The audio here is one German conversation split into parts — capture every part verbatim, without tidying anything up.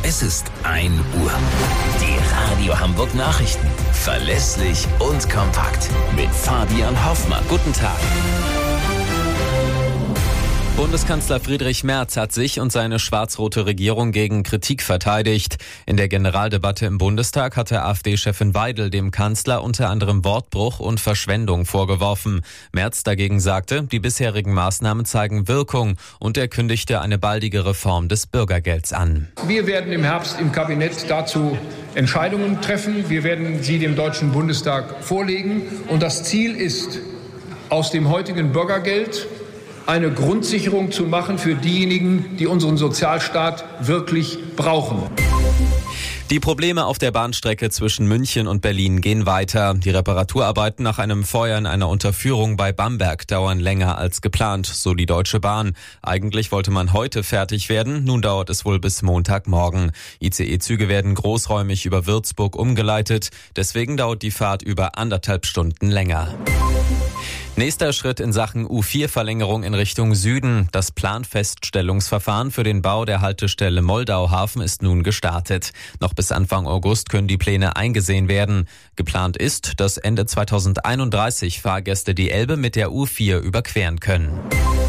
Es ist ein Uhr. Die Radio Hamburg Nachrichten. Verlässlich und kompakt. Mit Fabian Hoffmann. Guten Tag. Bundeskanzler Friedrich Merz hat sich und seine schwarz-rote Regierung gegen Kritik verteidigt. In der Generaldebatte im Bundestag hatte AfD-Chefin Weidel dem Kanzler unter anderem Wortbruch und Verschwendung vorgeworfen. Merz dagegen sagte, die bisherigen Maßnahmen zeigen Wirkung, und er kündigte eine baldige Reform des Bürgergelds an. Wir werden im Herbst im Kabinett dazu Entscheidungen treffen. Wir werden sie dem Deutschen Bundestag vorlegen. Und das Ziel ist, aus dem heutigen Bürgergeld eine Grundsicherung zu machen für diejenigen, die unseren Sozialstaat wirklich brauchen. Die Probleme auf der Bahnstrecke zwischen München und Berlin gehen weiter. Die Reparaturarbeiten nach einem Feuer in einer Unterführung bei Bamberg dauern länger als geplant, so die Deutsche Bahn. Eigentlich wollte man heute fertig werden, nun dauert es wohl bis Montagmorgen. I C E-Züge werden großräumig über Würzburg umgeleitet, deswegen dauert die Fahrt über anderthalb Stunden länger. Nächster Schritt in Sachen U vier Verlängerung in Richtung Süden. Das Planfeststellungsverfahren für den Bau der Haltestelle Moldauhafen ist nun gestartet. Noch bis Anfang August können die Pläne eingesehen werden. Geplant ist, dass Ende zweitausendeinunddreißig Fahrgäste die Elbe mit der U vier überqueren können.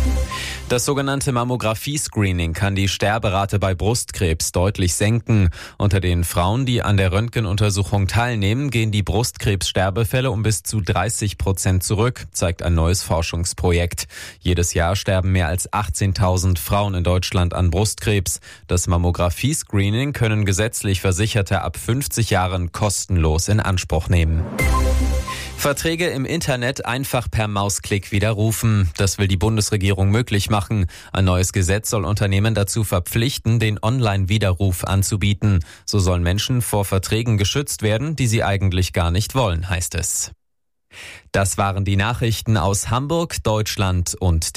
Das sogenannte Mammographie-Screening kann die Sterberate bei Brustkrebs deutlich senken. Unter den Frauen, die an der Röntgenuntersuchung teilnehmen, gehen die Brustkrebssterbefälle um bis zu dreißig Prozent zurück, zeigt ein neues Forschungsprojekt. Jedes Jahr sterben mehr als achtzehntausend Frauen in Deutschland an Brustkrebs. Das Mammographie-Screening können gesetzlich Versicherte ab fünfzig Jahren kostenlos in Anspruch nehmen. Verträge im Internet einfach per Mausklick widerrufen. Das will die Bundesregierung möglich machen. Ein neues Gesetz soll Unternehmen dazu verpflichten, den Online-Widerruf anzubieten. So sollen Menschen vor Verträgen geschützt werden, die sie eigentlich gar nicht wollen, heißt es. Das waren die Nachrichten aus Hamburg, Deutschland und